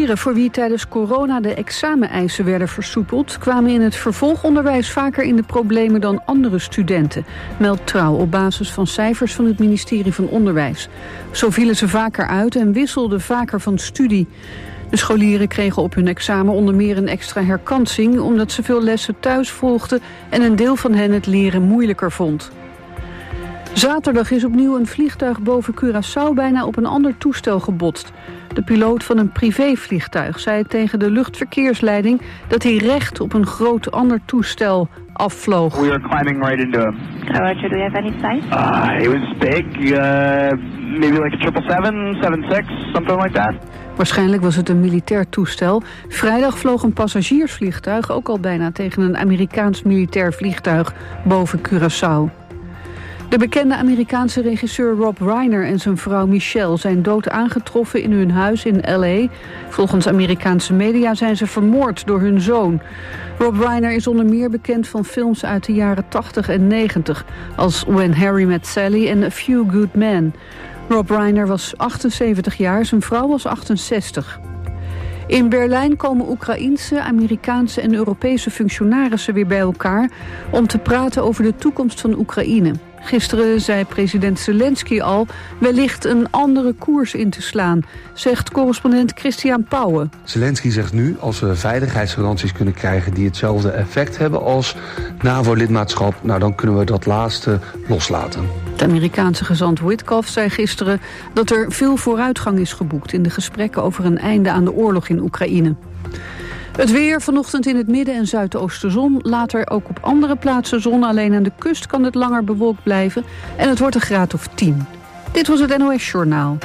Scholieren voor wie tijdens corona de exameneisen werden versoepeld, kwamen in het vervolgonderwijs vaker in de problemen dan andere studenten, meldt Trouw op basis van cijfers van het ministerie van Onderwijs. Zo vielen ze vaker uit en wisselden vaker van studie. De scholieren kregen op hun examen onder meer een extra herkansing, omdat ze veel lessen thuis volgden en een deel van hen het leren moeilijker vond. Zaterdag is opnieuw een vliegtuig boven Curaçao bijna op een ander toestel gebotst. De piloot van een privévliegtuig zei tegen de luchtverkeersleiding dat hij recht op een groot ander toestel afvloog. We are climbing right into him. Roger, do we have any sight? It was big, maybe like a 777, 76, something like that. Waarschijnlijk was het een militair toestel. Vrijdag vloog een passagiersvliegtuig ook al bijna tegen een Amerikaans militair vliegtuig boven Curaçao. De bekende Amerikaanse regisseur Rob Reiner en zijn vrouw Michelle zijn dood aangetroffen in hun huis in L.A. Volgens Amerikaanse media zijn ze vermoord door hun zoon. Rob Reiner is onder meer bekend van films uit de jaren 80 en 90... als When Harry Met Sally en A Few Good Men. Rob Reiner was 78 jaar, zijn vrouw was 68. In Berlijn komen Oekraïense, Amerikaanse en Europese functionarissen weer bij elkaar om te praten over de toekomst van Oekraïne. Gisteren zei president Zelensky al wellicht een andere koers in te slaan, zegt correspondent Christian Pauwen. Zelensky zegt nu, als we veiligheidsgaranties kunnen krijgen die hetzelfde effect hebben als NAVO-lidmaatschap, nou dan kunnen we dat laatste loslaten. De Amerikaanse gezant Witkoff zei gisteren dat er veel vooruitgang is geboekt in de gesprekken over een einde aan de oorlog in Oekraïne. Het weer, vanochtend in het midden en zuidoosten zon. Later ook op andere plaatsen zon. Alleen aan de kust kan het langer bewolkt blijven. En het wordt een graad of 10. Dit was het NOS Journaal.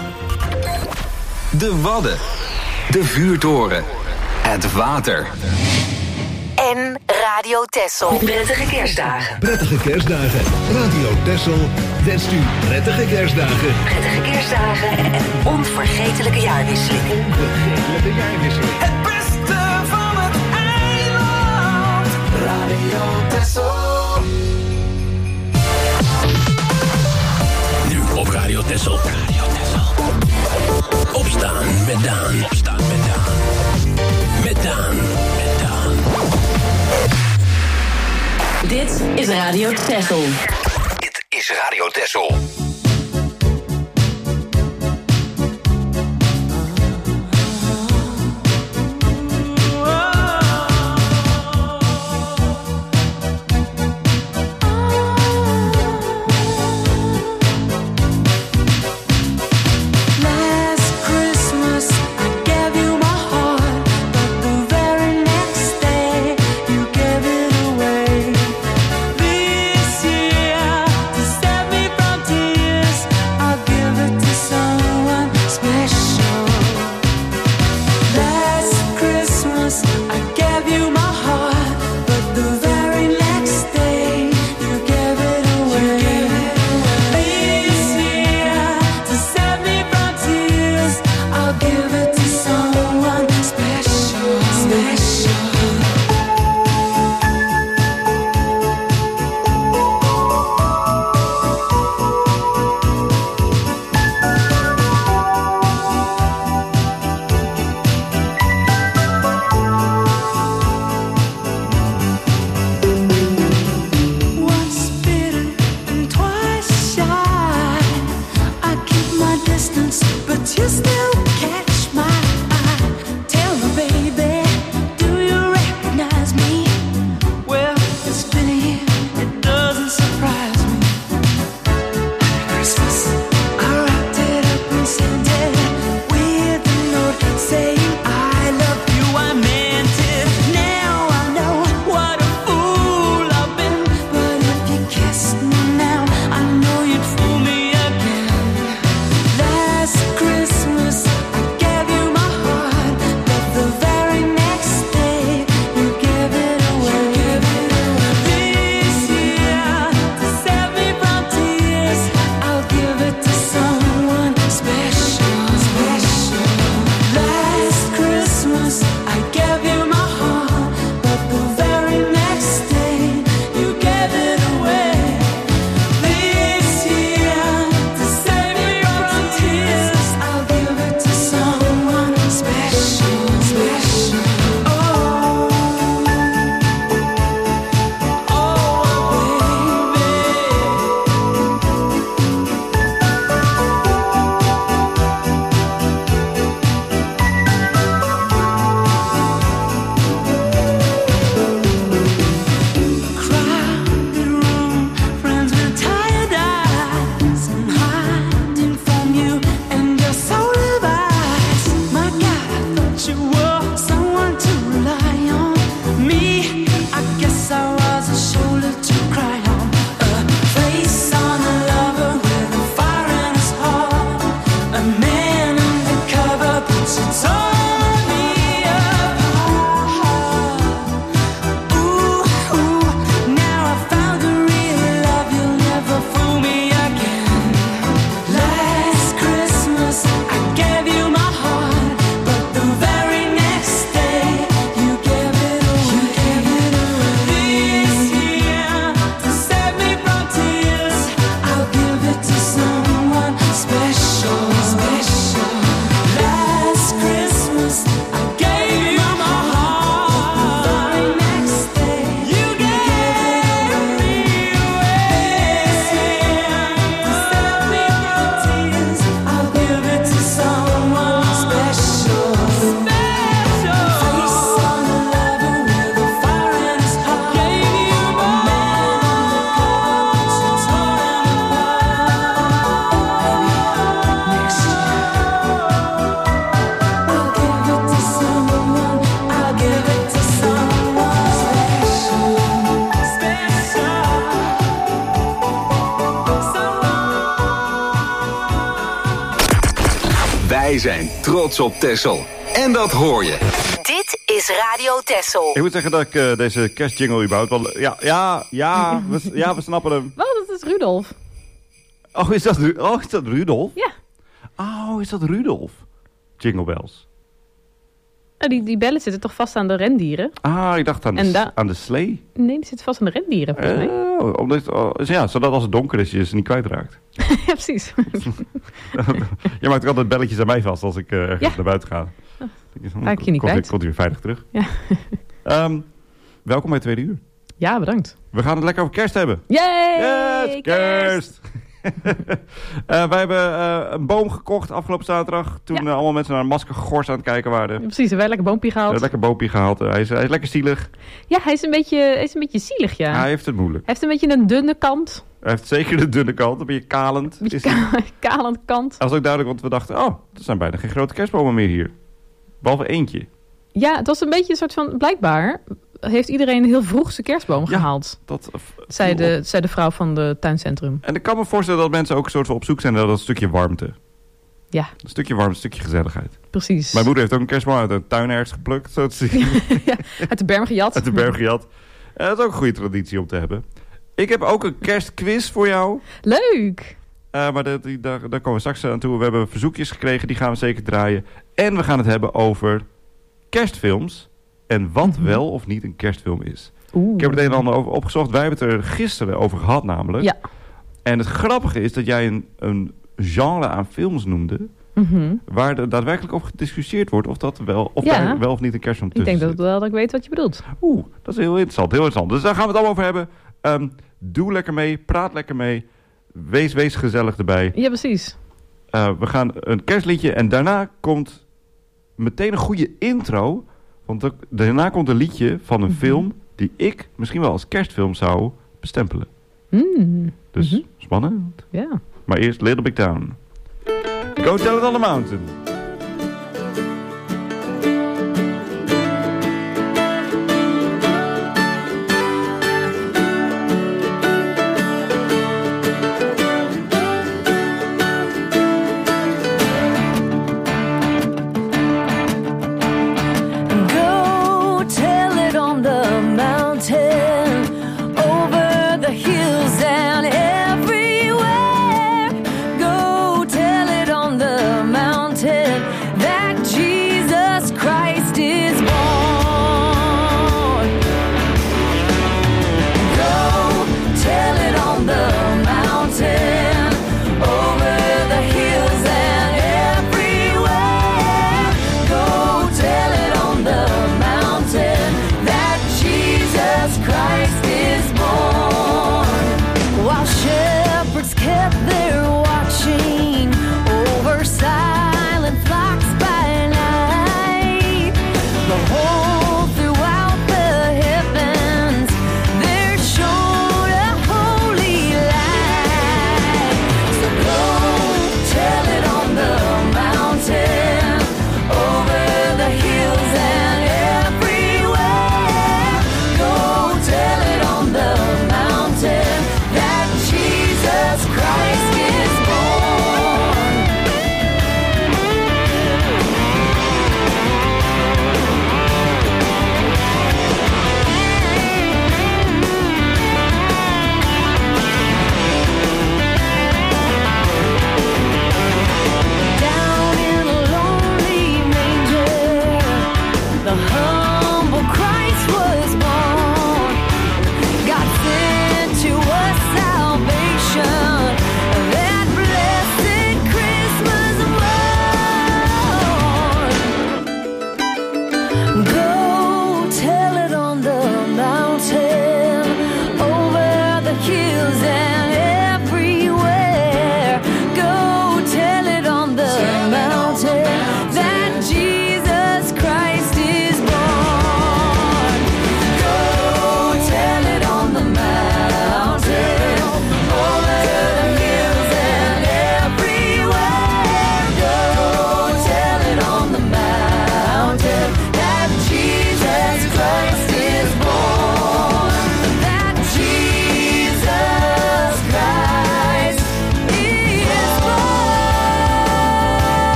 De Wadden. De vuurtoren. Het water. En Radio Texel. Prettige kerstdagen. Prettige kerstdagen. Radio Texel wenst u prettige kerstdagen. Prettige kerstdagen en onvergetelijke jaarwisseling. Onvergetelijke jaarwisseling. Het beste van het eiland. Radio Texel. Nu op Radio Texel. Opstaan met Daan. Opstaan met Daan. Met Daan. Met Daan. Dit is Radio Texel. Dit is Radio Texel. This year to set me from tears. Wij zijn trots op Texel. En dat hoor je. Dit is Radio Texel. Ik moet zeggen dat ik deze kerstjingle überhaupt wel... we snappen hem. Wat, dat is Rudolf. Oh, is dat Rudolf? Ja. Oh, is dat Rudolf? Jingle bells. Die bellen zitten toch vast aan de rendieren? Ah, ik dacht aan de slee. Nee, die zitten vast aan de rendieren, volgens mij. Zodat als het donker is, je ze niet kwijtraakt. Ja, precies. Je maakt ook altijd belletjes aan mij vast als ik ergens naar buiten ga. Raak je niet kwijt. Komt weer veilig terug. Ja. Welkom bij het tweede uur. Ja, bedankt. We gaan het lekker over kerst hebben. Yay! Yes, kerst! Wij hebben een boom gekocht afgelopen zaterdag. Toen allemaal mensen naar een maskergors aan het kijken waren. Ja, precies, hebben wij lekker boompje gehaald. Lekker boompje gehaald. Hij is lekker zielig. Ja, hij is een beetje zielig, ja. Hij heeft het moeilijk. Hij heeft een beetje een dunne kant. Hij heeft zeker de dunne kant. Een beetje kalend. Kalend kant. Dat was ook duidelijk, want we dachten... er zijn bijna geen grote kerstbomen meer hier. Behalve eentje. Ja, het was een beetje een soort van... Blijkbaar heeft iedereen heel vroeg zijn kerstboom gehaald. Dat zei de vrouw van de tuincentrum. En ik kan me voorstellen dat mensen ook een soort van op zoek zijn naar dat stukje warmte. Ja. Een stukje warmte, een stukje gezelligheid. Precies. Mijn moeder heeft ook een kerstboom uit een tuin ergens geplukt, zo te zien. Ja, uit de berm gejat. Uit de berm gejat. Dat is ook een goede traditie om te hebben. Ik heb ook een kerstquiz voor jou. Leuk! Maar daar komen we straks aan toe. We hebben verzoekjes gekregen, die gaan we zeker draaien. En we gaan het hebben over kerstfilms. En wat wel of niet een kerstfilm is. Ik heb het een en ander over opgezocht. Wij hebben het er gisteren over gehad namelijk. Ja. En het grappige is dat jij een genre aan films noemde... waar er daadwerkelijk over gediscussieerd wordt... of dat wel of niet een kerstfilm tussen Ik denk dat ik weet wat je bedoelt. Dat is heel interessant. Dus daar gaan we het allemaal over hebben. Doe lekker mee, praat lekker mee. Wees gezellig erbij. Ja, precies. We gaan een kerstliedje en daarna komt meteen een goede intro... Want daarna komt een liedje van een film die ik misschien wel als kerstfilm zou bestempelen. Dus spannend. Ja. Maar eerst Little Big Town. Go Tell It on the Mountain. Mountain.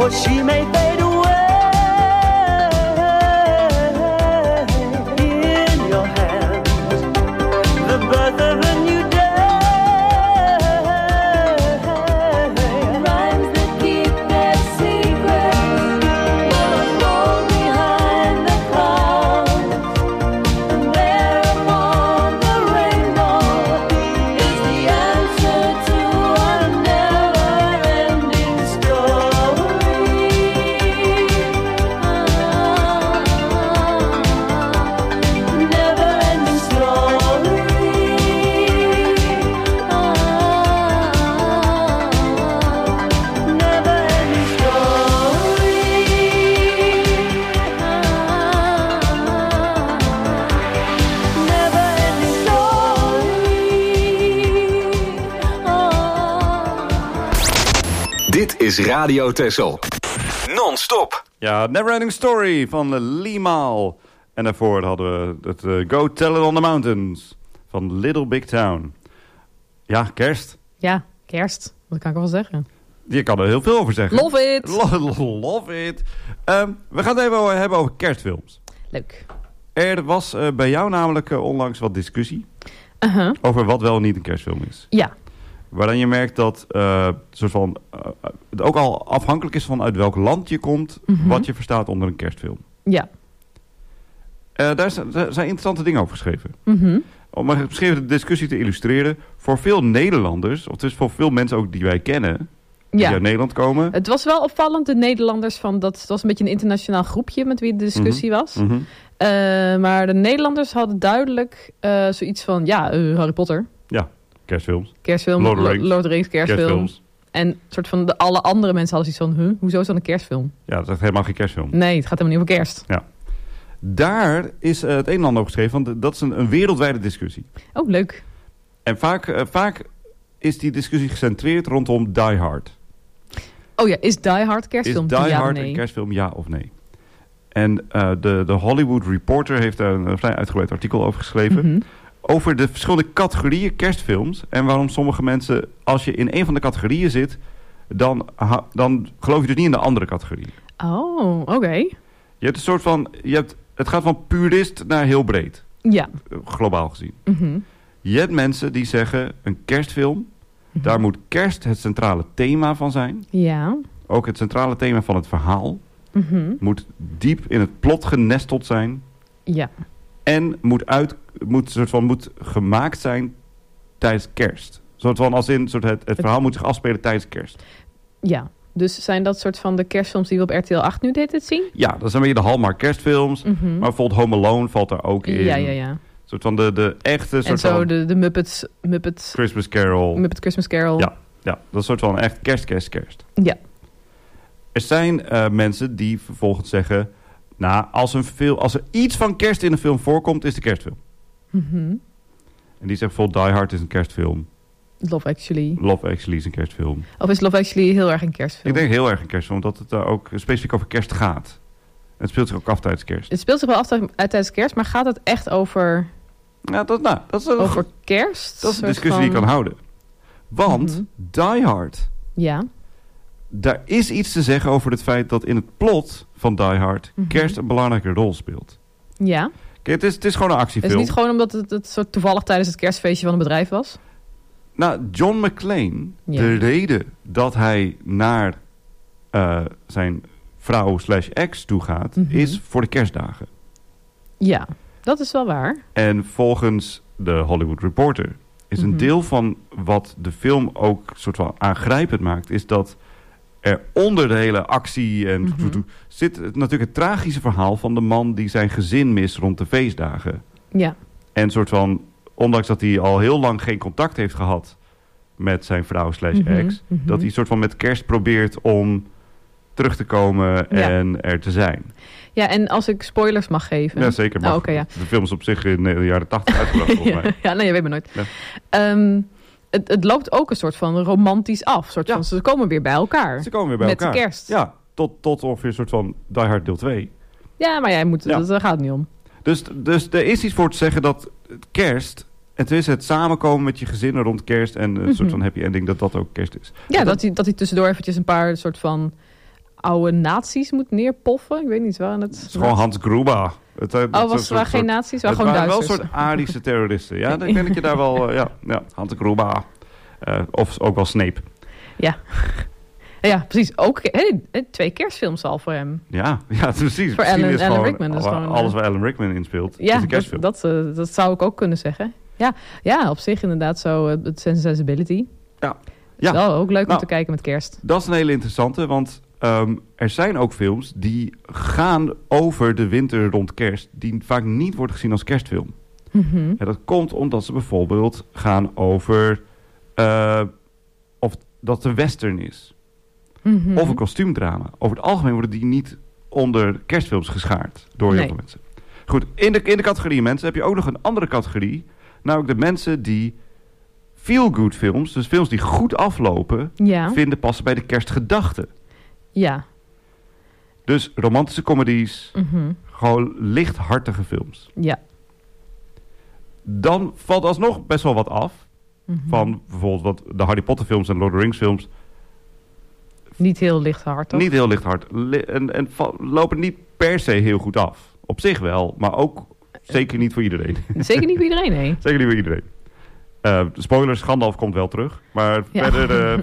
for she may fade away. In your hands, the birth of a new day. Rhymes that keep their secrets will fall behind the clouds. And there upon the rainbow is the answer to a never-ending story. Never-ending story. Never-ending story. Dit is Radio Texel. Non-stop. Ja, Neverending Story van Lee Maal. En daarvoor hadden we het Go Tell It on the Mountains van Little Big Town. Ja, kerst. Ja, kerst. Wat kan ik wel zeggen? Je kan er heel veel over zeggen. Love it! Love it. We gaan het even hebben over kerstfilms. Leuk. Er was bij jou namelijk onlangs wat discussie Uh-huh. over wat wel en niet een kerstfilm is. Ja. Waarin je merkt dat soort van, het ook al afhankelijk is van uit welk land je komt, wat je verstaat onder een kerstfilm. Ja. Daar zijn interessante dingen over geschreven. Mhm. Om maar misschien de discussie te illustreren. Voor veel Nederlanders, of dus voor veel mensen ook die wij kennen, die uit Nederland komen. Het was wel opvallend, de Nederlanders, het was een beetje een internationaal groepje met wie de discussie was. Maar de Nederlanders hadden duidelijk zoiets van, Harry Potter. Ja, kerstfilms. Kerstfilm, Lord of Lord of the Rings, kerstfilm. Kerstfilms. En soort van alle andere mensen hadden zoiets van, hoezo is dat een kerstfilm? Ja, dat is echt helemaal geen kerstfilm. Nee, het gaat helemaal niet over kerst. Ja. Daar is het een en ander over geschreven, want dat is een wereldwijde discussie. Oh, leuk. En vaak is die discussie gecentreerd rondom Die Hard. Oh ja, is Die Hard kerstfilm? Is Die ja Hard nee? een kerstfilm, ja of nee? En de Hollywood Reporter heeft daar een vrij uitgebreid artikel over geschreven. Over de verschillende categorieën kerstfilms. En waarom sommige mensen, als je in een van de categorieën zit, dan geloof je dus niet in de andere categorie. Oh, oké. Je hebt een soort van, het gaat van purist naar heel breed. Ja. Globaal gezien. Je hebt mensen die zeggen, een kerstfilm, daar moet kerst het centrale thema van zijn. Ja. Ook het centrale thema van het verhaal. Moet diep in het plot genesteld zijn. Ja. En moet gemaakt zijn tijdens kerst. Soort van als in het verhaal moet zich afspelen tijdens kerst. Ja. Dus zijn dat soort van de kerstfilms die we op RTL 8 nu dit zien? Ja, dat zijn weer de Hallmark kerstfilms. Maar bijvoorbeeld Home Alone valt daar ook in. Ja. Soort van de echte soort en zo van de Muppets Christmas Carol. Muppet Christmas Carol. Ja, dat is een soort van echt kerst. Ja. Er zijn mensen die vervolgens zeggen, nou, als er iets van kerst in een film voorkomt, is de kerstfilm. En die zeggen bijvoorbeeld Die Hard is een kerstfilm. Love Actually. Love Actually is een kerstfilm. Of is Love Actually heel erg een kerstfilm? Ik denk heel erg een kerstfilm, omdat het daar ook specifiek over kerst gaat. Het speelt zich ook af tijdens kerst. Het speelt zich wel af tijdens kerst, maar gaat het echt over... Ja, dat is over kerst? Dat is een discussie die je kan houden. Want Die Hard... Ja. Daar is iets te zeggen over het feit dat in het plot van Die Hard kerst een belangrijke rol speelt. Ja. Kijk, het is gewoon een actiefilm. Het is niet gewoon omdat het soort toevallig tijdens het kerstfeestje van het bedrijf was? Nou, John McClane, de reden dat hij naar zijn vrouw/ex toe gaat, is voor de kerstdagen. Ja, dat is wel waar. En volgens de Hollywood Reporter is een deel van wat de film ook soort van aangrijpend maakt, is dat er onder de hele actie en zit natuurlijk het tragische verhaal van de man die zijn gezin mist rond de feestdagen. Ja. En soort van, ondanks dat hij al heel lang geen contact heeft gehad met zijn vrouw/ex, dat hij soort van met kerst probeert om terug te komen en er te zijn. Ja, en als ik spoilers mag geven. Ja, zeker. Mag. De film is op zich in de jaren 80 uitgebracht, volgens mij. Ja, nee, je weet maar nooit. Ja. Het loopt ook een soort van romantisch af. Soort van, ze komen weer bij elkaar. Ze komen weer bij elkaar. Met kerst. Ja, tot ongeveer een soort van Die Hard deel 2. Ja, maar jij moet, daar gaat het niet om. Dus er is iets voor te zeggen dat kerst, het is het samenkomen met je gezinnen rond kerst en een soort van happy ending, dat ook kerst is. Ja, dat hij tussendoor eventjes een paar soort van oude nazi's moet neerpoffen. Ik weet niet, waar het is gewoon Hans Gruber. Het waren geen nazi's, het waren gewoon Duitsers. Wel een soort Arische terroristen. Ja, ik denk dat je daar wel... Hans Gruber. Of ook wel Snape. Ja. Ja, precies. Ook 2 kerstfilms al voor hem. Ja precies. Voor Alan Rickman. Dus alles waar Alan Rickman in speelt. Ja, is een kerstfilm. Dat zou ik ook kunnen zeggen. Ja, op zich inderdaad zo. Het Sensibility. Ja. Is wel ook leuk om te kijken met kerst. Dat is een hele interessante, want er zijn ook films die gaan over de winter rond kerst, die vaak niet wordt gezien als kerstfilm. Mm-hmm. En dat komt omdat ze bijvoorbeeld gaan over of dat het een western is. Mm-hmm. Of een kostuumdrama. Over het algemeen worden die niet onder kerstfilms geschaard door heel veel mensen. Goed, in de categorie mensen heb je ook nog een andere categorie. Namelijk de mensen die feel-good films, dus films die goed aflopen, vinden passen bij de kerstgedachte. Ja. Dus romantische comedies, gewoon lichthartige films. Ja. Dan valt alsnog best wel wat af. Van bijvoorbeeld de Harry Potter films en Lord of the Rings films. Niet heel lichthartig. Niet heel lichthart. En lopen niet per se heel goed af. Op zich wel, maar ook zeker niet voor iedereen. Zeker niet voor iedereen, nee. Zeker niet voor iedereen. Spoilers, Gandalf komt wel terug. Maar verder...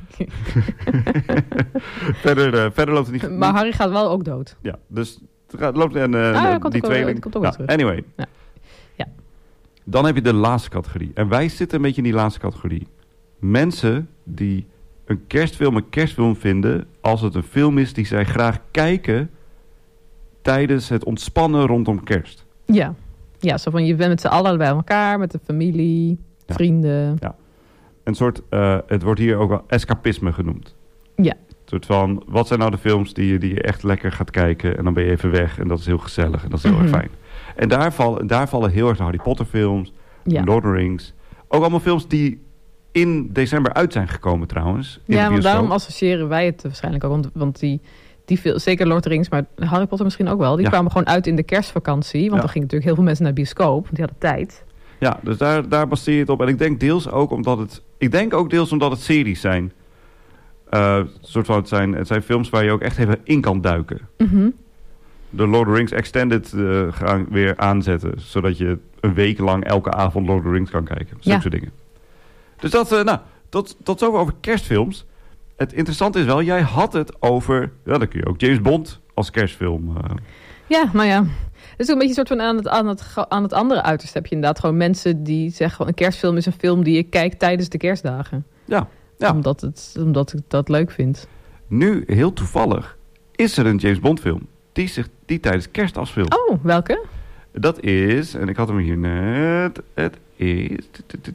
verder loopt het niet... Maar Harry gaat wel ook dood. Ja, dus het loopt die tweeling. Komt ook wel terug. Anyway. Ja. Dan heb je de laatste categorie. En wij zitten een beetje in die laatste categorie. Mensen die een kerstfilm vinden als het een film is die zij graag kijken tijdens het ontspannen rondom kerst. Ja. Ja, zo van je bent met z'n allen bij elkaar, met de familie, vrienden. Ja. Een soort, het wordt hier ook wel escapisme genoemd. Ja. Een soort van, wat zijn nou de films die je echt lekker gaat kijken en dan ben je even weg en dat is heel gezellig en dat is heel erg fijn. En daar vallen heel erg de Harry Potter films, Lord of the Rings. Ook allemaal films die in december uit zijn gekomen trouwens. Ja, maar daarom associëren wij het waarschijnlijk ook. Want die zeker Lord of the Rings, maar Harry Potter misschien ook wel. Die kwamen gewoon uit in de kerstvakantie. Want er gingen natuurlijk heel veel mensen naar de bioscoop. Want die hadden tijd. Ja, dus daar baseer je het op. En ik denk deels ook omdat het series zijn. Soort van, het zijn films waar je ook echt even in kan duiken. Mm-hmm. De Lord of the Rings Extended gaan weer aanzetten. Zodat je een week lang elke avond Lord of the Rings kan kijken. Zulke soort dingen. Dus tot zover over kerstfilms. Het interessante is wel, jij had het over... Ja, dan kun je ook James Bond als kerstfilm... Ja, maar ja. Het is ook een beetje een soort van aan het andere uiterste heb je inderdaad gewoon mensen die zeggen... een kerstfilm is een film die ik kijk tijdens de kerstdagen. Ja. Omdat ik dat leuk vind. Nu, heel toevallig, is er een James Bond film die tijdens kerst afspeelt. Oh, welke? Dat is, en ik had hem hier net... Het is...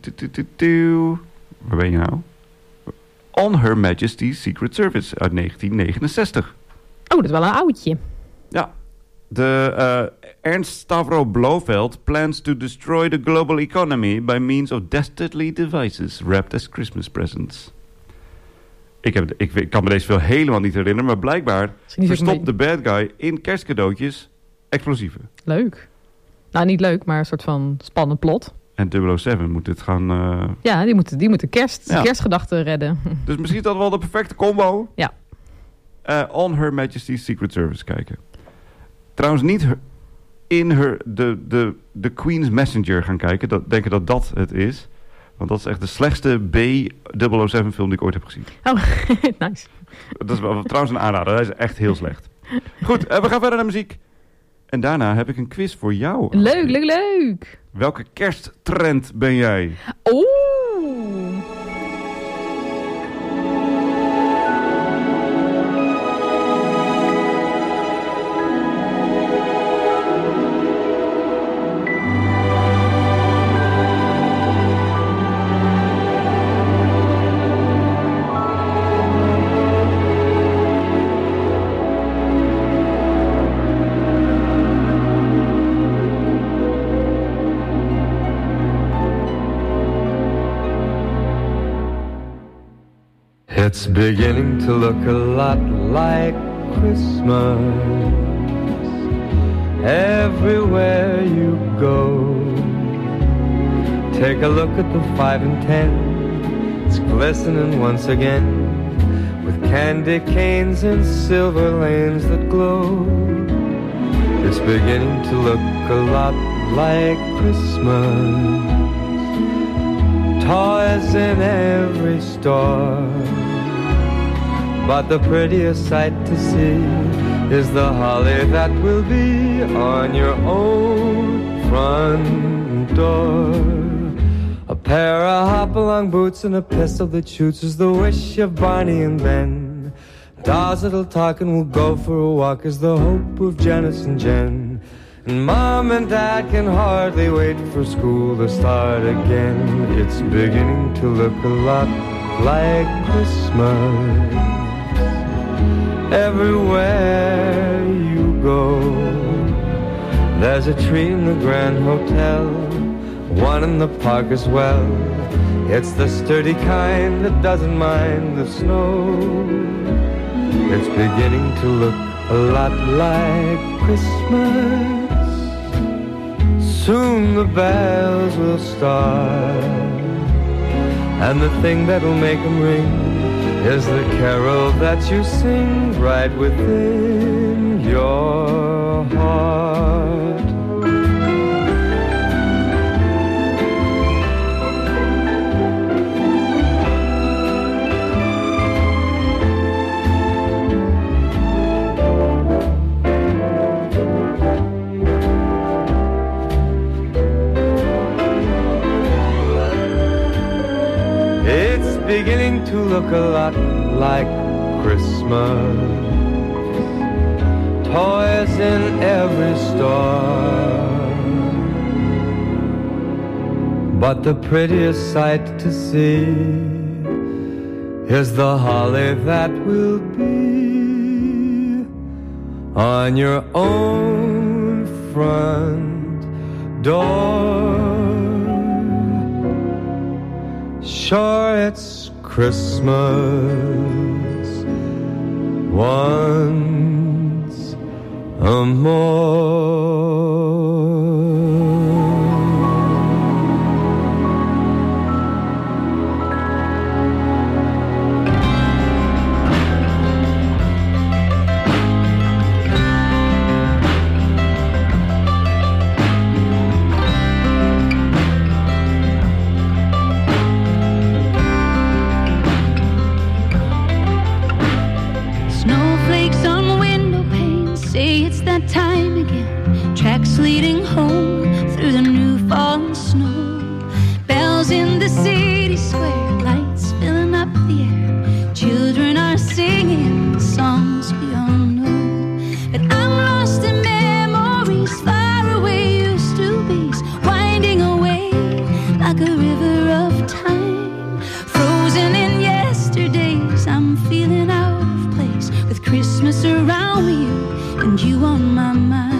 Waar ben je nou? On Her Majesty's Secret Service uit 1969. Oh, dat is wel een oudje. Ja. De Ernst Stavro Blofeld plans to destroy the global economy by means of dastardly devices wrapped as Christmas presents. Ik kan me deze film helemaal niet herinneren, maar blijkbaar verstopt de bad guy in kerstcadeautjes explosieven. Leuk. Nou, niet leuk, maar een soort van spannend plot. En 007 moet dit gaan... Ja, die moeten kerstgedachten redden. Dus misschien is dat wel de perfecte combo. Ja. On Her Majesty's Secret Service kijken. Trouwens niet in de Queen's Messenger gaan kijken. Denken dat het is. Want dat is echt de slechtste B007 film die ik ooit heb gezien. Oh, nice. Dat is trouwens een aanrader. Hij is echt heel slecht. Goed, we gaan verder naar muziek. En daarna heb ik een quiz voor jou. Leuk. Welke kersttrend ben jij? Oeh. It's beginning to look a lot like Christmas everywhere you go. Take a look at the 5 and 10. It's glistening once again with candy canes and silver lanes that glow. It's beginning to look a lot like Christmas. Toys in every store, but the prettiest sight to see is the holly that will be on your own front door. A pair of hop-along boots and a pistol that shoots is the wish of Barney and Ben. Dolls that'll talk and we'll go for a walk is the hope of Janice and Jen. And Mom and Dad can hardly wait for school to start again. It's beginning to look a lot like Christmas. Everywhere you go, there's a tree in the Grand Hotel, one in the park as well. It's the sturdy kind that doesn't mind the snow. It's beginning to look a lot like Christmas. Soon the bells will start, and the thing that'll make them ring is the carol that you sing right within your heart. Beginning to look a lot like Christmas. Toys in every store, but the prettiest sight to see is the holly that will be on your own front door. Sure, it's Christmas once more. Leading home through the new fallen snow. Bells in the city square, lights filling up the air. Children are singing songs we all know. But I'm lost in memories, far away used to be, winding away like a river of time. Frozen in yesterdays, I'm feeling out of place, with Christmas around me and you on my mind.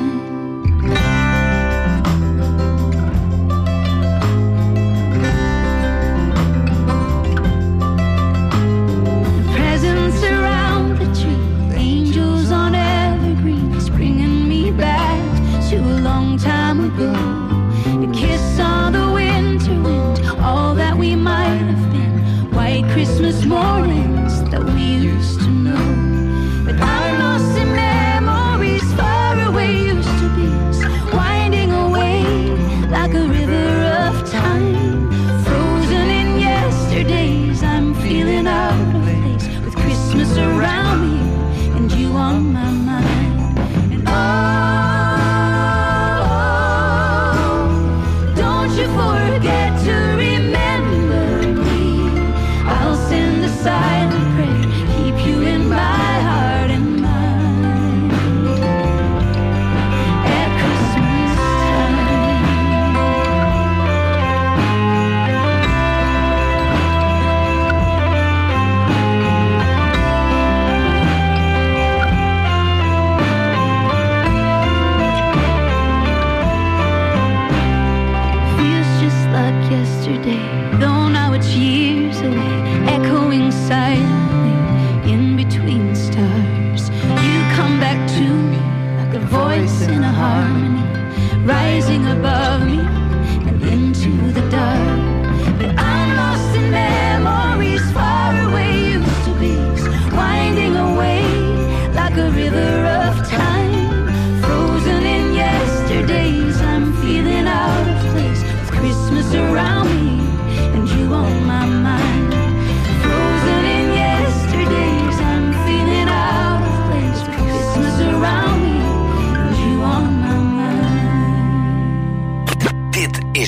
A kiss on the winter wind, all that we might have been, white Christmas mornings that we used to know. But I'm lost in memories, far away.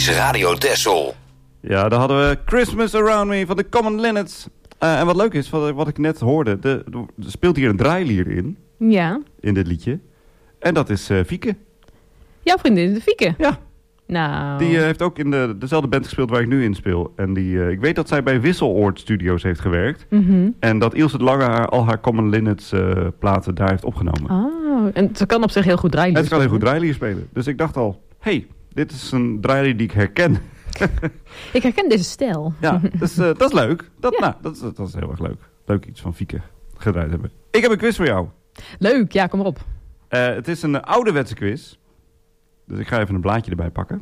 is Radio Texel. Ja, daar hadden we Christmas Around Me van de Common Linnets. En wat leuk is, wat ik net hoorde, er speelt hier een draailier in. Ja. In dit liedje. En dat is Fieke. Jouw vriendin, de Fieke? Ja. Nou. Die heeft ook in dezelfde band gespeeld waar ik nu in speel. En ik weet dat zij bij Wisseloord Studios heeft gewerkt. Mm-hmm. En dat Ilse de Lange al haar Common Linnets platen daar heeft opgenomen. Oh, en ze kan op zich heel goed draailier spelen. Ze kan heel goed draailier spelen. Dus ik dacht al, dit is een draailier die ik herken. Ik herken deze stijl. Ja, dus, dat is leuk. Dat is heel erg leuk. Leuk iets van Fieke gedraaid hebben. Ik heb een quiz voor jou. Leuk, ja, kom maar op. Het is een ouderwetse quiz. Dus ik ga even een blaadje erbij pakken.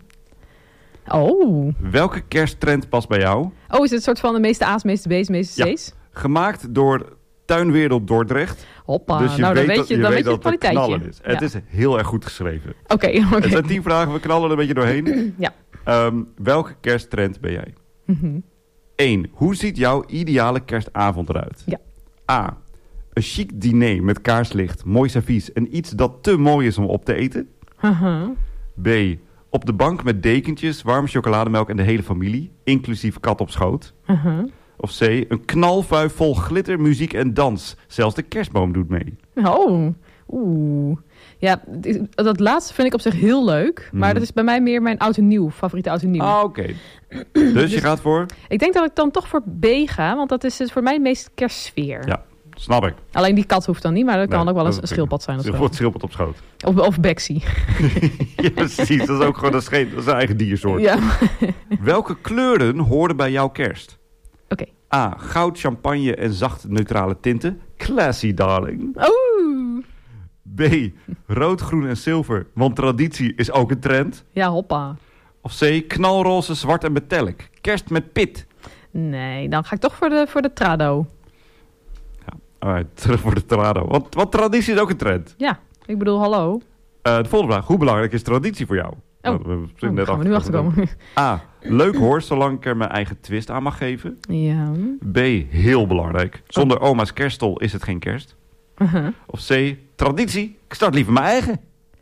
Oh. Welke kersttrend past bij jou? Oh, is het een soort van de meeste A's, meeste B's, meeste C's? Ja, gemaakt door Tuinwereld Dordrecht. Hoppa, dus dan weet je het kwaliteitje. Het is. Ja. Het is heel erg goed geschreven. Oké. Het zijn 10 vragen, we knallen er een beetje doorheen. Ja. Welke kersttrend ben jij? Mm-hmm. 1. Hoe ziet jouw ideale kerstavond eruit? Ja. A. Een chic diner met kaarslicht, mooi servies en iets dat te mooi is om op te eten. Uh-huh. B. Op de bank met dekentjes, warme chocolademelk en de hele familie, inclusief kat op schoot. Uh-huh. Of C. Een knalvuif vol glitter, muziek en dans. Zelfs de kerstboom doet mee. Oh, oeh. Ja, dat laatste vind ik op zich heel leuk. Maar dat is bij mij meer mijn oud en nieuw, favoriete oud en nieuw. Ah, oké. Dus je gaat voor? Ik denk dat ik dan toch voor B ga, want dat is voor mij de meest kerstsfeer. Ja, snap ik. Alleen die kat hoeft dan niet, maar dat kan ook wel eens een schildpad zijn. Een schildpad op schoot. Of Bexie. Ja, precies. Dat is ook gewoon dat is een eigen diersoort. Ja. Welke kleuren horen bij jouw kerst? Oké. A. Goud, champagne en zacht neutrale tinten. Classy, darling. Oeh. B. Rood, groen en zilver. Want traditie is ook een trend. Ja, hoppa. Of C. Knalroze, zwart en metallic. Kerst met pit. Nee, dan ga ik toch voor de trado. Ja, alright, terug voor de trado. Want traditie is ook een trend. Ja, ik bedoel, hallo. De volgende vraag. Hoe belangrijk is traditie voor jou? Daar gaan we nu achterkomen. A. Leuk hoor, zolang ik er mijn eigen twist aan mag geven. Ja. B. Heel belangrijk. Zonder oma's kerststol is het geen kerst. Uh-huh. Of C. Traditie. Ik start liever mijn eigen.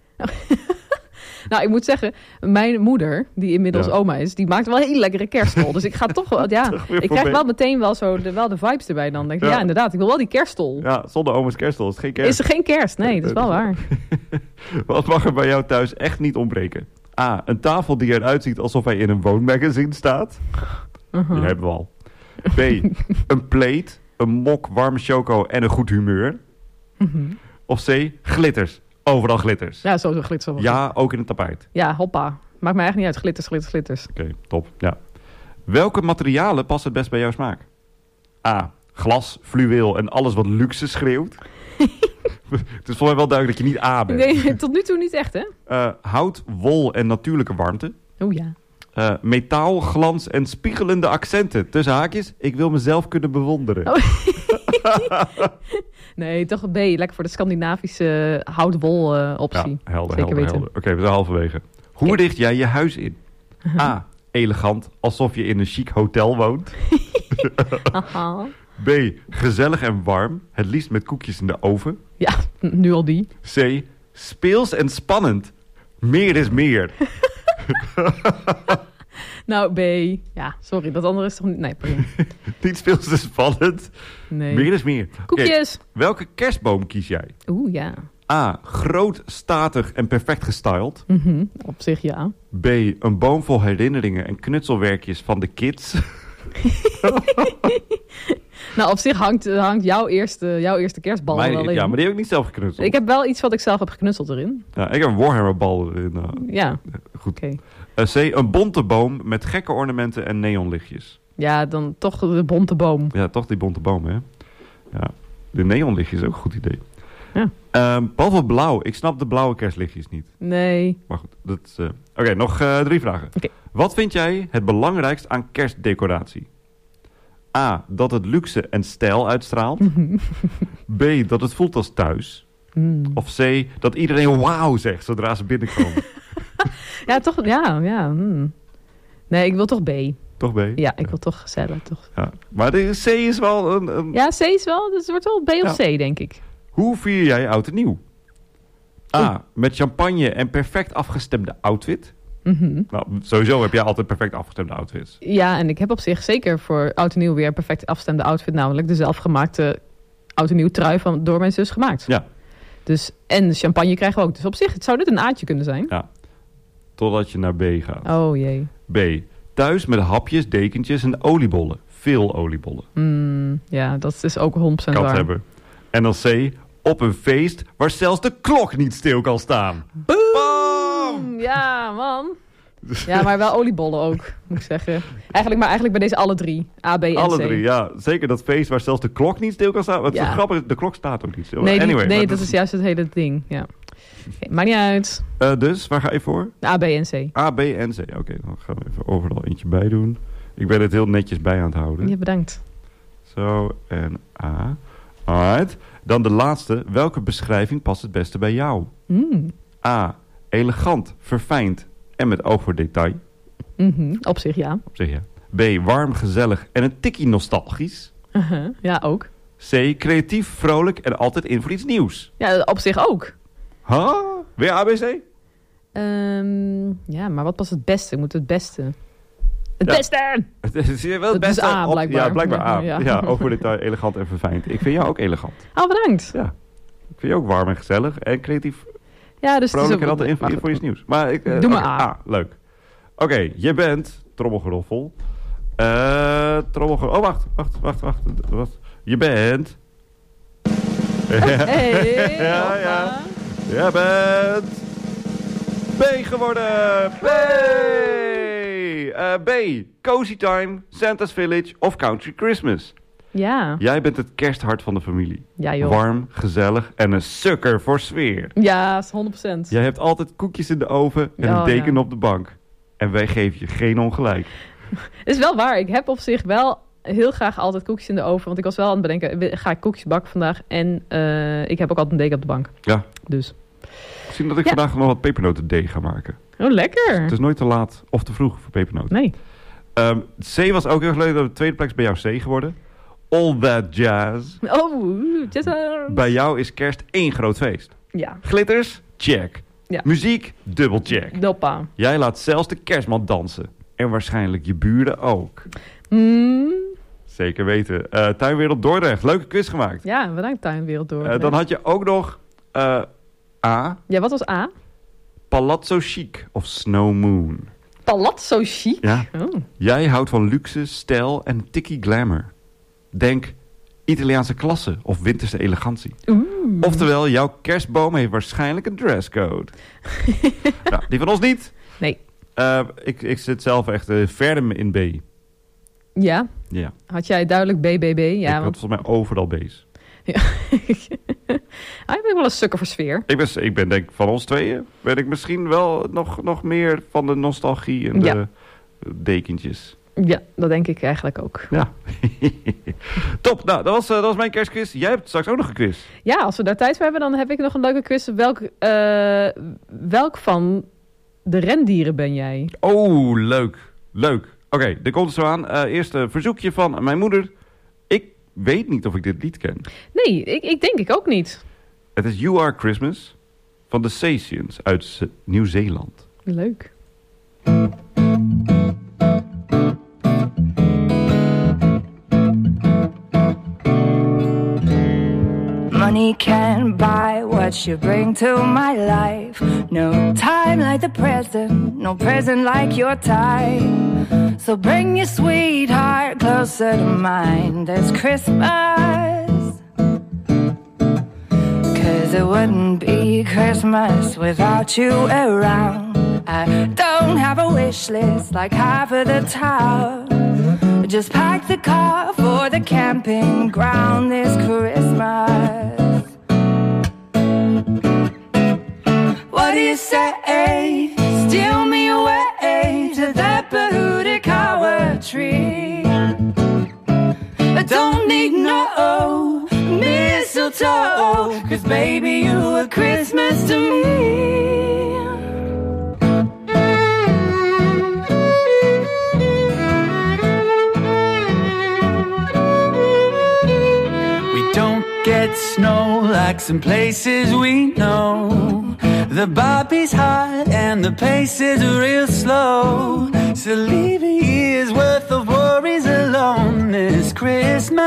Nou, ik moet zeggen, mijn moeder, die inmiddels oma is, die maakt wel een hele lekkere kerststol. Dus ik ga toch wel, ik krijg wel meteen wel de vibes erbij dan. Denk ik, ja, inderdaad, ik wil wel die kerststol. Ja, zonder oma's kerststol is het geen kerst. Is er geen kerst? Nee, dat is wel waar. Wat mag er bij jou thuis echt niet ontbreken? A. Een tafel die eruit ziet alsof hij in een woonmagazine staat. Uh-huh. Die hebben we al. B. Een plate, een mok, warme choco en een goed humeur. Uh-huh. Of C. Glitters. Overal glitters. Ja, sowieso glitters. Ja, ook in het tapijt. Ja, hoppa. Maakt mij eigenlijk niet uit. Glitters, glitters, glitters. Oké, top. Ja. Welke materialen passen het best bij jouw smaak? A. Glas, fluweel en alles wat luxe schreeuwt. Het is voor mij wel duidelijk dat je niet A bent. Nee, tot nu toe niet echt, hè? Hout, wol en natuurlijke warmte. Oh ja. Metaal, glans en spiegelende accenten. Tussen haakjes, ik wil mezelf kunnen bewonderen. Oh. Nee, toch B. Lekker voor de Scandinavische hout-wol optie. Ja, helder, zeker weten. helder. Oké, we zijn halverwege. Hoe richt jij je huis in? A. Elegant, alsof je in een chic hotel woont. B. Gezellig en warm, het liefst met koekjes in de oven. Ja, nu al die. C. Speels en spannend, meer is meer. Nou, B. Ja, sorry, dat andere is toch niet... Nee, pardon. Niet speels en spannend. Nee. Meer is meer. Koekjes. Okay. Welke kerstboom kies jij? Oeh, ja. A. Groot, statig en perfect gestyled. Mm-hmm. Op zich, ja. B. Een boom vol herinneringen en knutselwerkjes van de kids. Nou, op zich hangt jouw eerste kerstbal wel in. Ja, maar die heb ik niet zelf geknutseld. Ik heb wel iets wat ik zelf heb geknutseld erin. Ja, ik heb een Warhammerbal erin. Ja. Goed. Okay. C. Een bonte boom met gekke ornamenten en neonlichtjes. Ja, dan toch de bonte boom. Ja, toch die bonte boom, hè. Ja. De neonlichtjes is ook een goed idee. Ja. Behalve blauw. Ik snap de blauwe kerstlichtjes niet. Nee. Maar goed. Oké, nog 3 vragen. Okay. Wat vind jij het belangrijkst aan kerstdecoratie? A. Dat het luxe en stijl uitstraalt. B. Dat het voelt als thuis. Of C. Dat iedereen wauw zegt zodra ze binnenkomen. Ja, toch. Ja. Nee, ik wil toch B. Toch B? Ja, ik wil toch gezellig. Toch. Ja. Maar de C is wel een... Ja, C is wel... Dus het wordt wel B of C, denk ik. Hoe vier jij oud en nieuw? A. Met champagne en perfect afgestemde outfit. Mm-hmm. Nou, sowieso heb jij altijd perfect afgestemde outfits. Ja, en ik heb op zich zeker voor oud en nieuw weer een perfect afgestemde outfit. Namelijk de zelfgemaakte oud en nieuw trui door mijn zus gemaakt. Ja. Dus, en champagne krijgen we ook. Dus op zich zou dit een A'tje kunnen zijn. Ja. Totdat je naar B gaat. Oh jee. B. Thuis met hapjes, dekentjes en oliebollen. Veel oliebollen. Ja, dat is ook 100% waar. Kathebber. En dan C. Op een feest waar zelfs de klok niet stil kan staan. Boom! Ja, man. Ja, maar wel oliebollen ook, moet ik zeggen. Eigenlijk bij deze alle drie. A, B en C. Alle drie, ja. Zeker dat feest waar zelfs de klok niet stil kan staan. Wat zo grappig is, de klok staat ook niet stil. Nee, dat is juist het hele ding. Ja. Okay, maakt niet uit. Dus, waar ga je voor? A, B en C. A, B en C. Oké, dan gaan we even overal eentje bij doen. Ik ben het heel netjes bij aan het houden. Ja, bedankt. Zo, en A. Alright. Dan de laatste. Welke beschrijving past het beste bij jou? A. Elegant, verfijnd en met oog voor detail. Op zich ja. B. Warm, gezellig en een tikkie nostalgisch. Ja, ook. C. Creatief, vrolijk en altijd in voor iets nieuws. Ja, op zich ook. Huh? Weer A, B, C? Ja, maar wat past het beste? Moet het beste... Het beste! Zie je wel het beste? Dus A, blijkbaar. Ja, blijkbaar A. Ja, oog voor detail, elegant en verfijnd. Ik vind jou ook elegant. Oh, bedankt. Ja. Ik vind je ook warm en gezellig en creatief. Ja, dus vrolijk en altijd in voor iets nieuws. Maar doe maar A. Leuk. Oké, je bent... Trommelgeroffel. Oh, wacht. Je bent... Hey, ja. Je bent... B geworden. B. Cozy Time, Santa's Village of Country Christmas. Ja. Jij bent het kersthart van de familie. Ja, joh. Warm, gezellig en een sukker voor sfeer. Ja, 100%. Jij hebt altijd koekjes in de oven en een deken op de bank. En wij geven je geen ongelijk. Het is wel waar. Ik heb op zich wel heel graag altijd koekjes in de oven. Want ik was wel aan het bedenken, ga ik koekjes bakken vandaag? En ik heb ook altijd een deken op de bank. Ja. Dus. Misschien dat ik vandaag nog wat pepernotendeeg ga maken. Oh, lekker. Het is nooit te laat of te vroeg voor pepernoten. Nee. C was ook heel leuk. De tweede plek is bij jou C geworden. All That Jazz. Oh, jazz. Bij jou is kerst één groot feest. Ja. Glitters? Check. Ja. Muziek? Dubbel check. Doppa. Jij laat zelfs de kerstman dansen. En waarschijnlijk je buren ook. Zeker weten. Tuinwereld Dordrecht. Leuke quiz gemaakt. Ja, bedankt Tuinwereld Dordrecht. Dan had je ook nog A. Ja, wat was A? Palazzo Chic of Snow Moon. Palazzo Chic? Ja. Oh. Jij houdt van luxe, stijl en tikkie glamour. Denk Italiaanse klasse of winterse elegantie. Oftewel, jouw kerstboom heeft waarschijnlijk een dresscode. Nou, die van ons niet. Nee. Ik zit zelf echt verder in B. Ja? Ja. Had jij duidelijk BBB? Ja, ik had volgens mij overal B's. Ja. Ik ben wel een sukker voor sfeer. Ik ben denk van ons tweeën ben ik misschien wel nog meer van de nostalgie en de dekentjes. Ja, dat denk ik eigenlijk ook. Ja. Top, nou, dat was mijn kerstquiz. Jij hebt straks ook nog een quiz. Ja, als we daar tijd voor hebben, dan heb ik nog een leuke quiz. Welk van de rendieren ben jij? Oh, leuk. Oké, er komt het zo aan. Eerst een verzoekje van mijn moeder. Ik weet niet of ik dit lied ken. Nee, ik denk ik ook niet. Het is You Are Christmas van de Sessions uit Nieuw-Zeeland. Leuk. Money can't buy what you bring to my life. No time like the present, no present like your time. So bring your sweetheart closer to mine this Christmas. 'Cause it wouldn't be Christmas without you around. I don't have a wish list like half of the town. Just pack the car for the camping ground this Christmas. What do you say? Steal me away to that Bahudicawa tree. I don't need no mistletoe, 'cause baby you were Christmas to me. Get snow like some places we know. The bobby's hot and the pace is real slow. So leave a year's worth of worries alone this Christmas.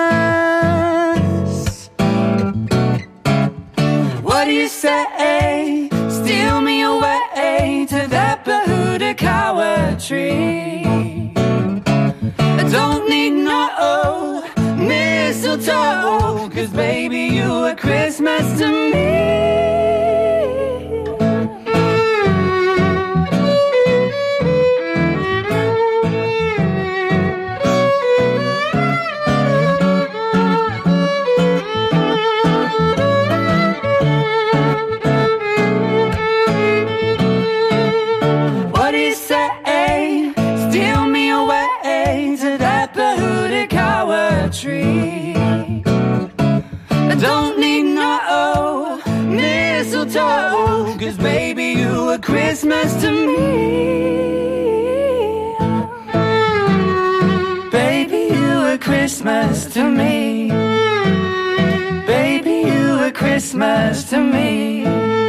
What do you say? Steal me away to that Bahudakawa tree. I don't need no mistletoe, 'cause baby you are Christmas to me. Tree. I don't need no mistletoe, 'cause baby you are Christmas to me. Baby you are Christmas to me. Baby you are Christmas to me.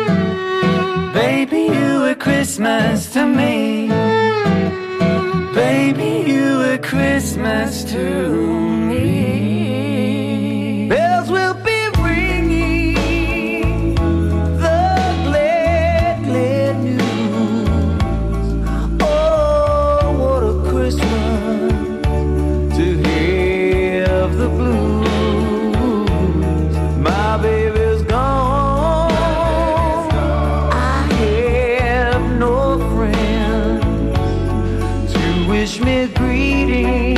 Baby you are Christmas to me. Baby you are Christmas to me. Bells will be ringing the glad, glad news. Oh, what a Christmas to have the blues. My baby's gone. I have no friend to wish me greetings.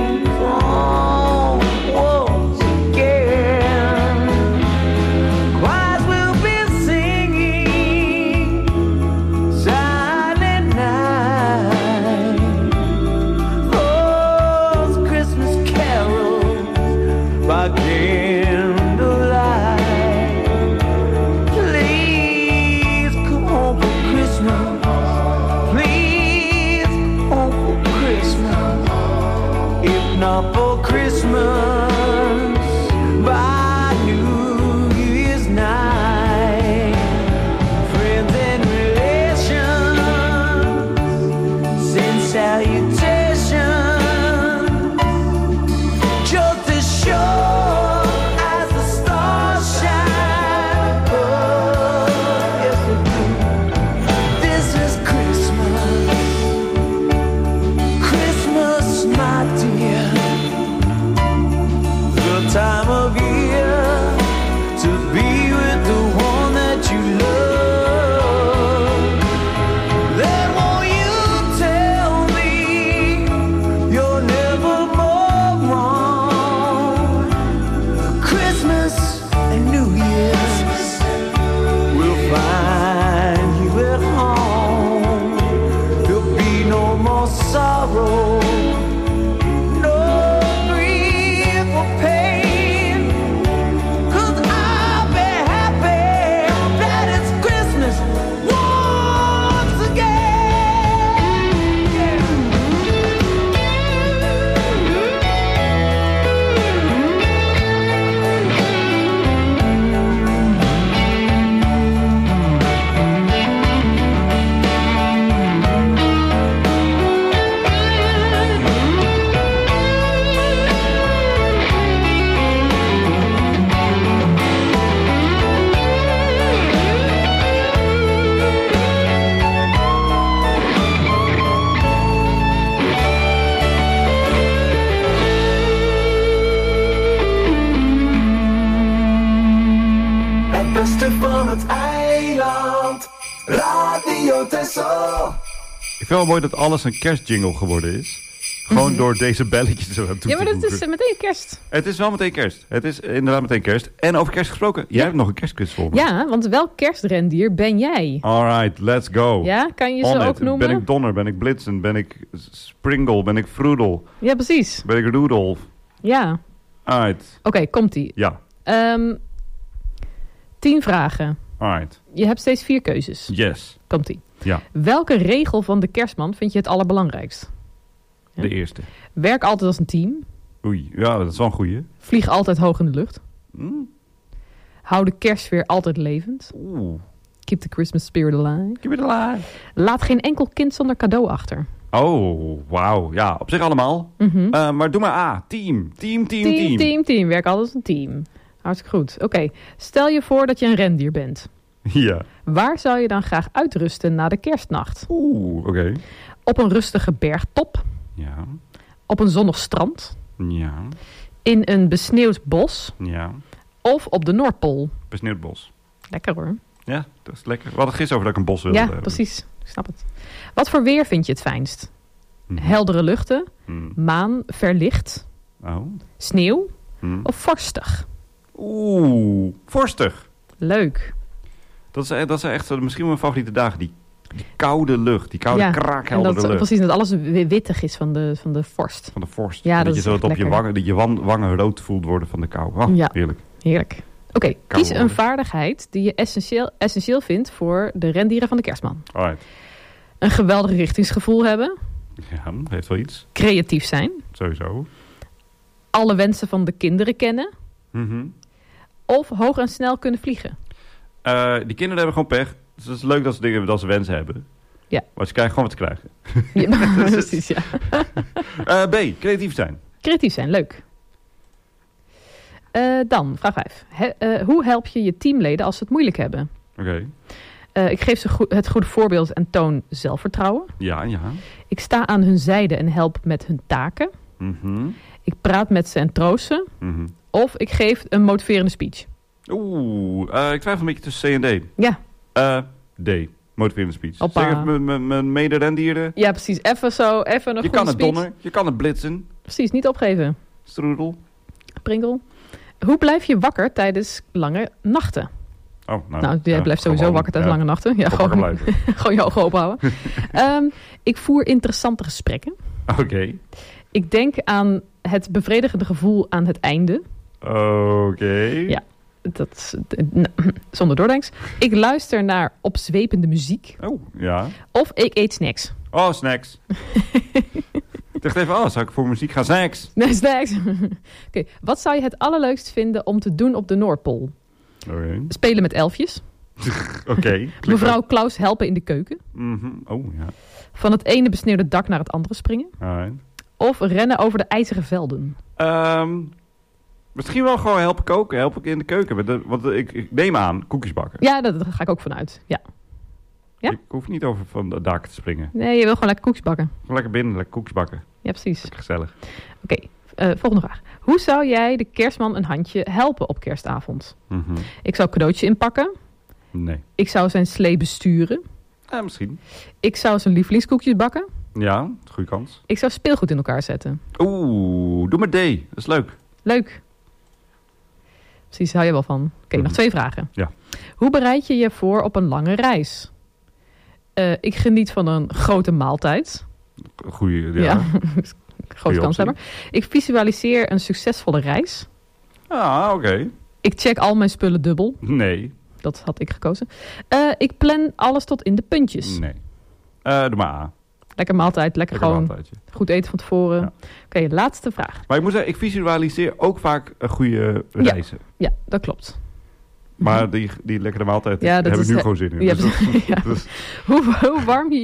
Ik vind wel mooi dat alles een kerstjingle geworden is. Gewoon door deze belletjes eraan toe te voegen. Ja, maar dat is meteen kerst. Het is wel meteen kerst. Het is inderdaad meteen kerst. En over kerst gesproken, jij hebt nog een kerstquiz voor me. Ja, want welk kerstrendier ben jij? Alright, let's go. Ja, kan je ze ook noemen? Ben ik Donner, ben ik Blitzen, ben ik Springle, ben ik Vroedel? Ja, precies. Ben ik Rudolf? Ja. Alright. Oké, komt-ie. Ja. 10 vragen. Alright. Je hebt steeds 4 keuzes. Yes. Komt-ie. Ja. Welke regel van de kerstman vind je het allerbelangrijkst? Ja? De eerste. Werk altijd als een team. Oei, ja, dat is wel een goeie. Vlieg altijd hoog in de lucht. Hou de kerstsfeer altijd levend. Oeh. Keep the Christmas spirit alive. Keep it alive. Laat geen enkel kind zonder cadeau achter. Oh, wauw. Ja, op zich allemaal. Maar doe maar A. Team. Team. Werk altijd als een team. Hartstikke goed. Oké. Stel je voor dat je een rendier bent. Ja. Waar zou je dan graag uitrusten na de kerstnacht? Oké. Op een rustige bergtop. Ja. Op een zonnig strand. Ja. In een besneeuwd bos. Ja. Of op de Noordpool. Besneeuwd bos. Lekker hoor. Ja, dat is lekker. We hadden gisteren over dat ik een bos wilde hebben. Ja, precies. Ik snap het. Wat voor weer vind je het fijnst? Heldere luchten. Maan verlicht. Sneeuw. Of vorstig? Vorstig. Leuk. Dat zijn echt misschien mijn favoriete dagen. Die koude lucht. Die koude kraakheldere lucht. Precies, dat alles wittig is van de vorst. Van de vorst. Ja, dat je zo op je wangen, dat je wangen rood voelt worden van de kou. Ja. Heerlijk. Oké, kies een vaardigheid die je essentieel vindt voor de rendieren van de kerstman. Alright. Een geweldig richtingsgevoel hebben. Ja, heeft wel iets. Creatief zijn. Sowieso. Alle wensen van de kinderen kennen. Of hoog en snel kunnen vliegen. Die kinderen hebben gewoon pech. Dus het is leuk dat ze dingen dat ze wensen hebben. Ja. Maar ze krijgen gewoon wat te krijgen. Ja, precies, ja. B, creatief zijn. Creatief zijn, leuk. Dan, vraag 5. Hoe help je je teamleden als ze het moeilijk hebben? Oké. Ik geef ze het goede voorbeeld en toon zelfvertrouwen. Ja. Ik sta aan hun zijde en help met hun taken. Ik praat met ze en troost ze. Of ik geef een motiverende speech. Ik twijfel een beetje tussen C en D. Ja. D. Motiverende speech. Hoppa. Zeg even mijn mede-rendieren. Ja, precies. Even een goede speech. Je kan het donner. Je kan het blitsen. Precies, niet opgeven. Stroedel. Pringel. Hoe blijf je wakker tijdens lange nachten? Jij blijft sowieso wakker tijdens lange nachten. Ja, gewoon je ogen open houden. Ik voer interessante gesprekken. Oké. Ik denk aan het bevredigende gevoel aan het einde. Oké. Ja, dat zonder doordenks. Ik luister naar opzwepende muziek. Ja. Of ik eet snacks. Snacks. Ik dacht even, zou ik voor muziek gaan? Snacks. Nee, snacks. Oké. Wat zou je het allerleukst vinden om te doen op de Noordpool? Spelen met elfjes. Oké. Mevrouw Klaus helpen in de keuken. Ja. Van het ene besneeuwde dak naar het andere springen. Of rennen over de ijzeren velden. Misschien wel gewoon helpen koken. Help ik in de keuken. Want ik neem aan, koekjes bakken. Ja, daar ga ik ook vanuit. Ja. Ik hoef niet over van de dak te springen. Nee, je wil gewoon lekker koekjes bakken. Gewoon lekker binnen, lekker koekjes bakken. Ja, precies. Lekker gezellig. Oké, volgende vraag. Hoe zou jij de kerstman een handje helpen op kerstavond? Ik zou een cadeautje inpakken. Nee. Ik zou zijn slee besturen. Misschien. Ik zou zijn lievelingskoekjes bakken. Ja, goede kans. Ik zou speelgoed in elkaar zetten. Doe maar D. Dat is leuk. Leuk. Precies, hou je wel van. Oké, nog 2 vragen. Ja. Hoe bereid je je voor op een lange reis? Ik geniet van een grote maaltijd. Goeie, ja. Grote kanshebber. Ik visualiseer een succesvolle reis. Oké. Ik check al mijn spullen dubbel. Nee. Dat had ik gekozen. Ik plan alles tot in de puntjes. Nee. Doe maar A. Lekker maaltijd, lekker gewoon maaltijdje. Goed eten van tevoren. Ja. Oké, laatste vraag. Maar ik moet zeggen, ik visualiseer ook vaak een goede reizen. Ja, dat klopt. Maar die lekkere maaltijd, daar heb ik nu gewoon zin in. Ja, dus. Hoe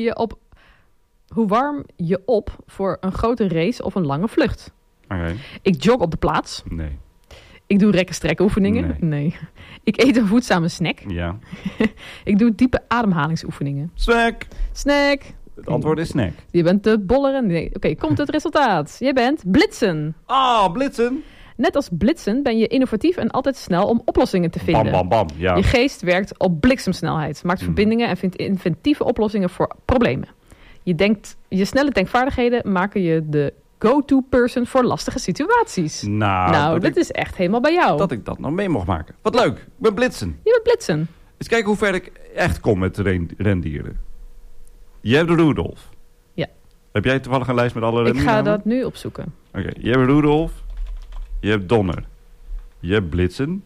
warm je op voor een grote race of een lange vlucht? Okay. Ik jog op de plaats. Nee. Ik doe rekken-strekken oefeningen. Nee. Ik eet een voedzame snack. Ja. Ik doe diepe ademhalingsoefeningen. Snack. Het antwoord is snack. Je bent de bolleren. Nee. Oké, komt het resultaat. Je bent blitsen. Blitsen. Net als blitsen ben je innovatief en altijd snel om oplossingen te vinden. Bam, bam, bam. Ja. Je geest werkt op bliksemsnelheid. Maakt verbindingen en vindt inventieve oplossingen voor problemen. Je snelle denkvaardigheden maken je de go-to person voor lastige situaties. Nou, dit is echt helemaal bij jou. Dat ik dat nog mee mocht maken. Wat leuk. Ik ben blitsen. Je bent blitsen. Eens kijken hoe ver ik echt kom met rendieren. Je hebt Rudolf. Ja. Heb jij toevallig een lijst met alle rendieren? Ik ga dat nu opzoeken. Oké. Je hebt Rudolf. Je hebt Donner. Je hebt Blitsen.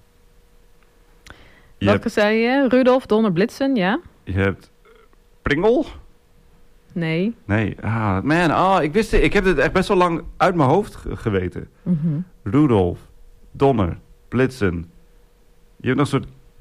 Welke zei je? Rudolf, Donner, Blitsen, ja. Je hebt Pringel. Nee. Ik wist het. Ik heb dit echt best wel lang uit mijn hoofd geweten. Rudolf, Donner, Blitsen. Je hebt nog een soort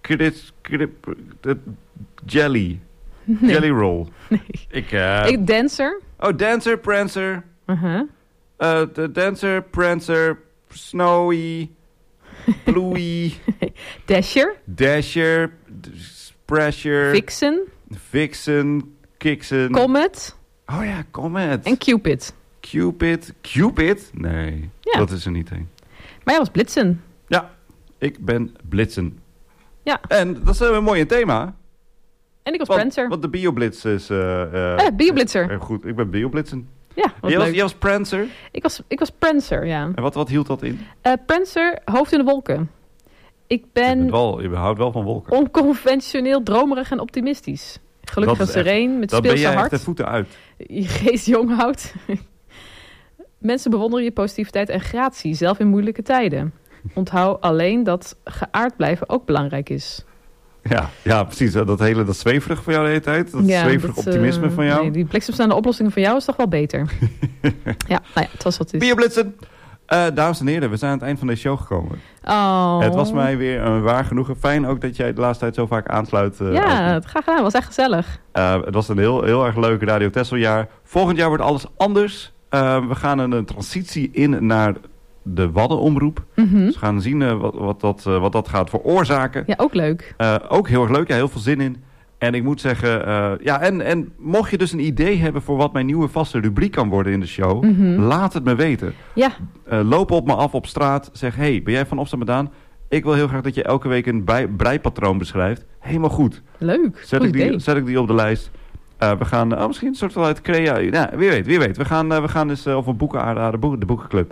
Jelly. Nee. Jelly roll. Nee. Ik Dancer. Oh, Dancer, Prancer. De Dancer, Prancer, Snowy, Bluey. Dasher. Pressure. Vixen, Kixen. Comet. Oh ja, Comet. En Cupid. Cupid? Nee, dat is er niet een. Maar jij was Blitzen. Ja, ik ben Blitzen. Ja. En dat is een mooi thema. En ik was Prancer. Want de Bioblitz is... Bioblitzer. Goed, ik ben Bioblitzen. Ja, jij was Prancer? Ik was Prancer, ja. En wat hield dat in? Prancer, hoofd in de wolken. Ik ben... Je houdt wel van wolken. Onconventioneel, dromerig en optimistisch. Gelukkig en sereen, met speelse hart. Dan ben jij echt de voeten uit. Je geest jong houdt. Mensen bewonderen je positiviteit en gratie, zelf in moeilijke tijden. Onthoud alleen dat geaard blijven ook belangrijk is. Ja, precies. Dat zweverig van jou de hele tijd. Dat zweverig optimisme van jou. Nee, die bliksemsnelle oplossingen van jou is toch wel beter. Het was wat het is. Bioblitzen! Dames en heren, we zijn aan het eind van deze show gekomen. Oh. Het was mij weer een waar genoegen. Fijn ook dat jij de laatste tijd zo vaak aansluit. Het graag gedaan. Het was echt gezellig. Het was een heel erg leuk Radio Tesseljaar. Volgend jaar wordt alles anders. We gaan een transitie in naar de Waddenomroep. Mm-hmm. Dus we gaan zien wat dat gaat veroorzaken. Ja, ook leuk. Ook heel erg leuk. Ja, heel veel zin in. En ik moet zeggen... En mocht je dus een idee hebben voor wat mijn nieuwe vaste rubriek kan worden in de show... laat het me weten. Ja. Loop op me af op straat. Zeg, hey, ben jij van Opstaan met Daan? Ik wil heel graag dat je elke week een breipatroon beschrijft. Helemaal goed. Leuk. Zet ik die op de lijst. We gaan misschien een soort van uit Crea... Nou, wie weet. We gaan dus of een boeken aanraden. De boekenclub.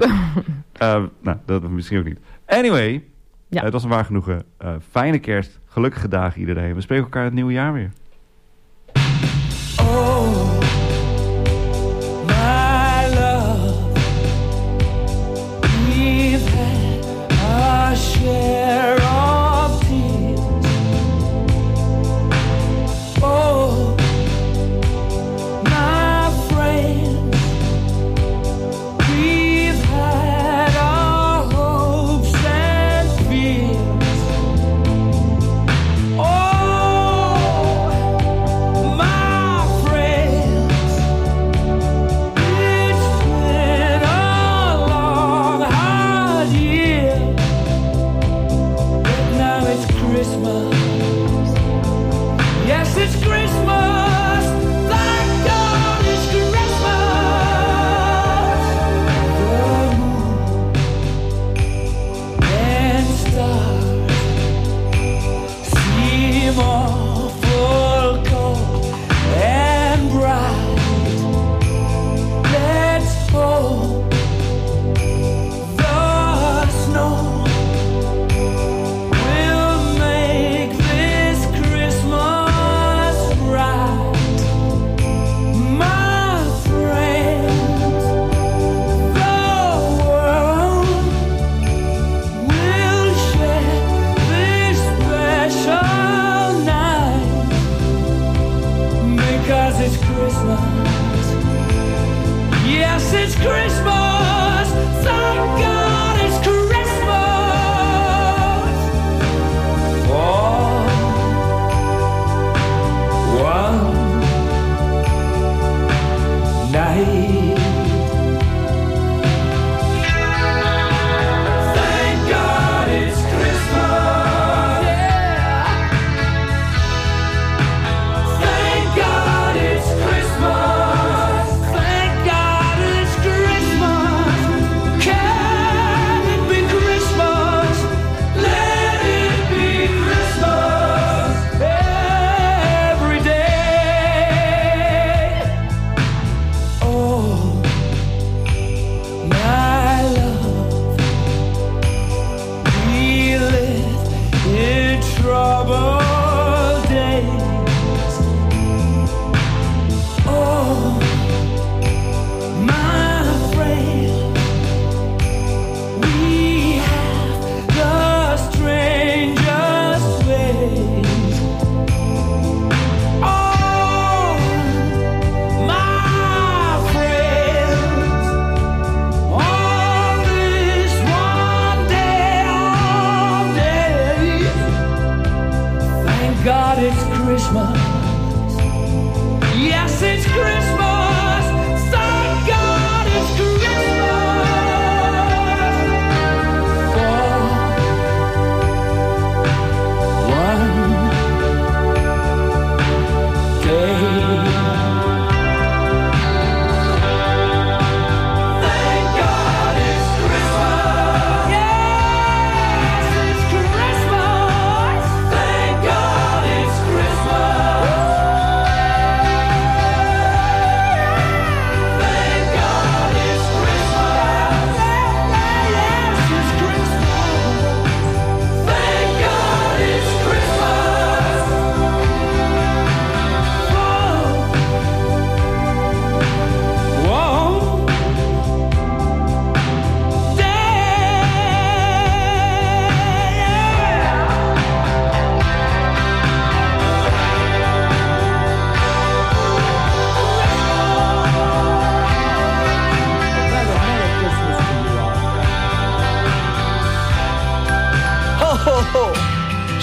Dat misschien ook niet. Anyway, het was een waar genoegen. Fijne kerst. Gelukkige dagen iedereen. We spreken elkaar het nieuwe jaar weer. Oh, my love. We've had our share of tears. Oh, my friend. We've had our hopes and fears. Oh,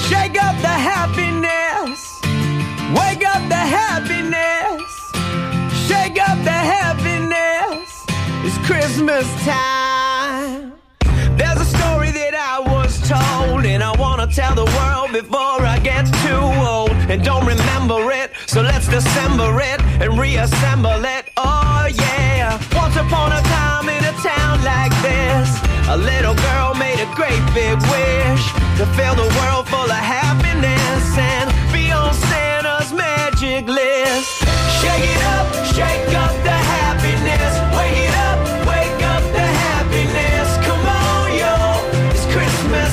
Shake up the happiness. Wake up the happiness. Shake up the happiness. It's Christmas time. There's a story that I was told, and I wanna tell the world before I get too old and don't remember it. So let's dissemble it and reassemble it. Oh yeah. Once upon a time in a town like this, a little girl made a great big wish to fill the world full of happiness and be on Santa's magic list. Shake it up, shake up the happiness. Wake it up, wake up the happiness. Come on, yo, it's Christmas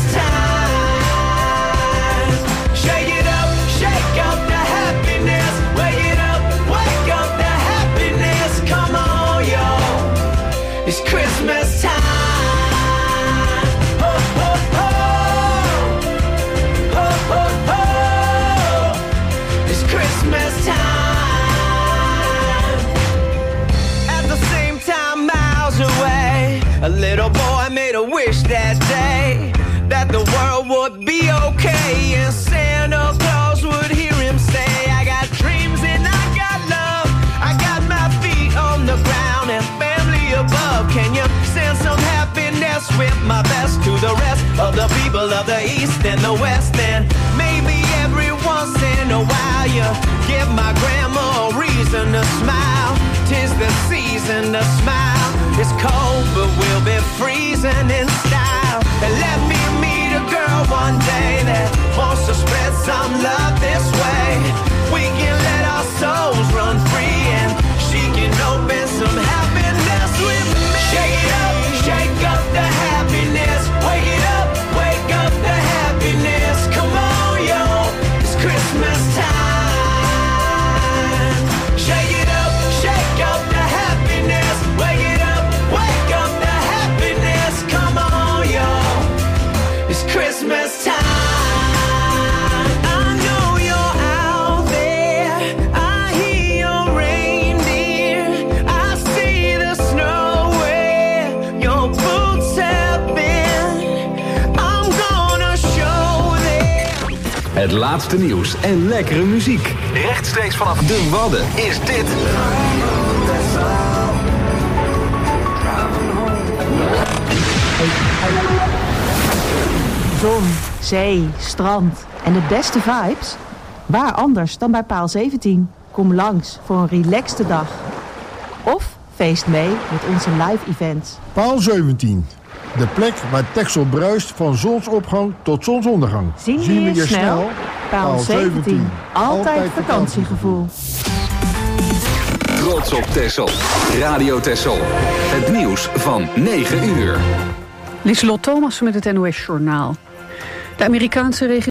time. Shake it up, shake up the happiness. Wake it up, wake up the happiness. Come on, yo, it's Christmas time. Christmas time. At the same time, miles away, a little boy made a wish that day that the world would be okay, and Santa Claus would hear him say, I got dreams and I got love, I got my feet on the ground and family above. Can you send some happiness with my best to the rest of the people of the East and the West? And maybe every once in a while you give my grandma a reason to smile. 'Tis the season to smile. It's cold, but we'll be freezing in style. And let me meet a girl one day that wants to spread some love this way. We can let our souls run free and she can open some happiness with me. Shake it up, shake up the happiness. Wake it up, wake up the happiness. Come on, yo, it's Christmas time. Shake it up, shake up the happiness. Wake it up, wake up the happiness. Come on, yo, it's Christmas time. I know you're out there. I hear your reindeer. I see the snow where your boots have been. I'm gonna show them. Het laatste nieuws en lekkere muziek. Rechtstreeks vanaf de Wadden is dit. Zon, zee, strand en de beste vibes? Waar anders dan bij Paal 17? Kom langs voor een relaxte dag. Of feest mee met onze live events. Paal 17. De plek waar Texel bruist van zonsopgang tot zonsondergang. Zien we je snel? Paal 17. Altijd vakantiegevoel. Trots op Texel. Radio Texel. Het nieuws van 9 uur. Lieselot Thomassen met het NOS Journaal. De Amerikaanse